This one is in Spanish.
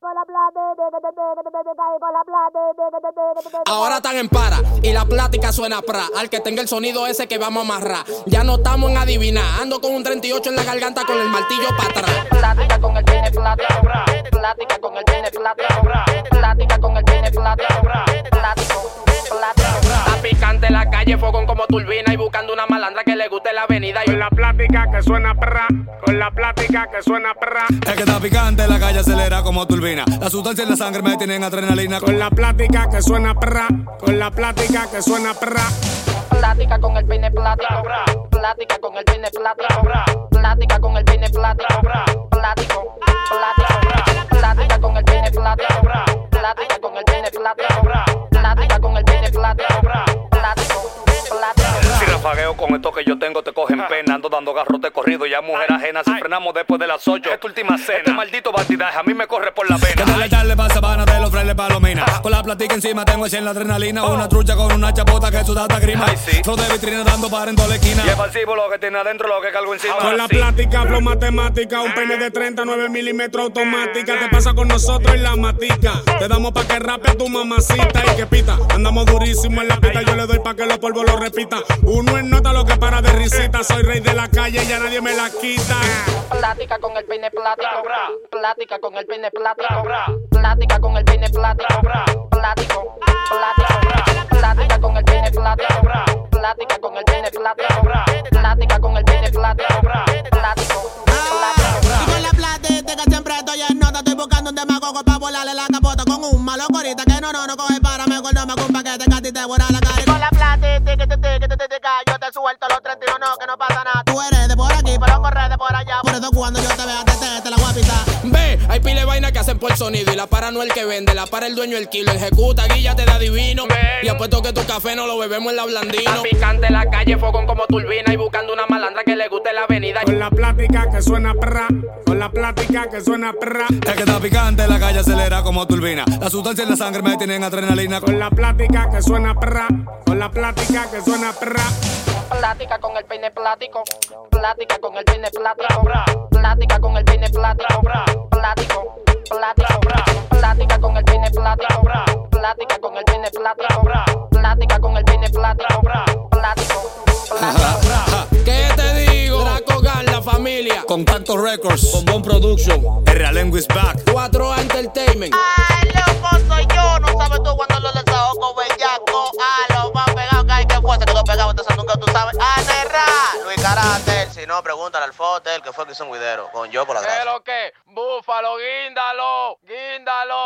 Ahora están en para y la plática suena pra. Al que tenga el sonido ese que vamos a amarrar. Ya no estamos en adivinar. Ando con un 38 en la garganta con el martillo para atrás. Plática con el pene plático. Plática con el pene plático. Plática con el pene plático. Plático. Está picante la calle, fogón como turbina y buscando una malandra que le guste la avenida. Con la plática que suena perra, con la plática que suena perra. Es que está picante, la calle acelera como turbina. La sustancia en la sangre me tienen adrenalina. Con la plática que suena perra, con la plática que suena perra. Plática con el pene plático. Plática con el pene plático. Plática con el pene plático. Plático. Plática con el pene plático. Plática con el pene plático. Plática con el pene plático. Plático. Si rafagueo con esto que yo tengo te cogen pena. Ando dando garrote corrido y a mujer ajena. Si frenamos después de las 8, es tu última cena. Este maldito bandidaje a mí me corre por la vena. Que darle pa' sabana de los frailes palomina. Con la platica encima tengo ese en la adrenalina. Una trucha con una chapota que suda hasta grima. Flow de vitrina dando para en toda la esquina. Y es pasivo lo que tiene adentro, lo que cargo encima. Con la plática, flow matemática. Un pene de 39 milímetros automática. Te pasa con nosotros en la matica. Te damos pa' que rape tu mamacita y que pita. Andamos durísimo en la pista. Yo le doy pa' que los polvos lo repita. Uno es nota lo que para de risita. Soy rey de la calle y ya nadie me la quita. Plática con el pene plático. Plática con el pene plático. Plática con el pene plático. Plático. Plática con el pene plático. Plática con el pene plático. Plática con el pene plático. Plático. Y con la plática siempre estoy en nota. Estoy buscando un demagogo pa' volarle la capota. Con un malo corita que no coge para. Mejor no me hago un paquete que a ti te vuela la cara. Y con la plática yo te suelto los 31, no, que no pasa nada. Tú eres de por aquí, pero corres de por allá. Por eso cuando yo te vea, te la voy a pisar. Ve, hay pile vaina que hacen por sonido. Y la para no el que vende, la para el dueño el kilo. Ejecuta, guilla, te da divino. Y apuesto que tu café no lo bebemos en la blandino. Está picante la calle, fogón como turbina y buscando una malandra que le guste la avenida. Con la plática que suena perra, con la plática que suena perra. Es que está picante, la calle acelera como turbina. La sustancia en la sangre me tienen adrenalina. Con la plática que suena perra, con la plática que suena perra. Plática con el pene plático. Plática con el pene plático. Plática con el pene plático. Plático. Plática con el pene plático. Plática con el pene plático. Plática con el pene plático. Plático. ¿Qué te digo? Draco Gang, la familia. Contacto Records, Con Bon Production. R. Lengua is back. 4A Entertainment. Ay, loco soy yo, no sabes tú cuando lo desahogo, bellaco. Lo más pegado que hay que fue, se quedó pegado, entonces nunca tú sabes. Luis Carácter, si no, pregúntale al Fotel, que fue el que hizo un video, con yo por la gracia. ¿Qué lo que? Búfalo, guíndalo.